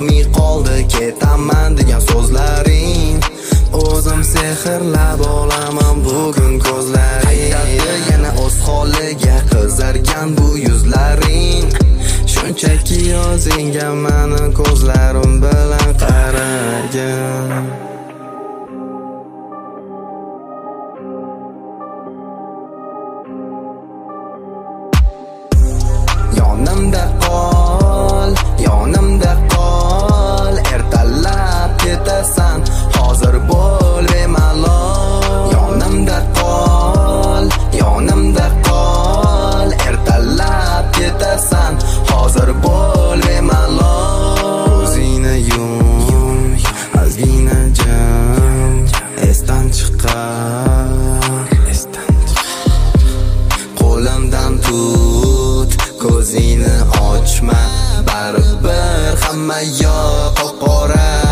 yoqmay qoldi ketaman degan so'zlaring. O'zim sehrlab olaman bugun ko'zlaring. Qaytadi yana o'z holiga qizargan bu yuzlaring. Shunchaki o'zingga meni ko'zlarim bilan qaragin. Yonimda qol, yonimda qol, ertalab ketasan, hozir bo'l bemalol. Yonimda qol, yonimda qol, ertalab ketasan, hozir bo'l bemalol. Ko'zingni yum, ozgina jim, esdan chiqar, qo'limdan tut, ko'zingni ochma, baribir hamma yoq qora.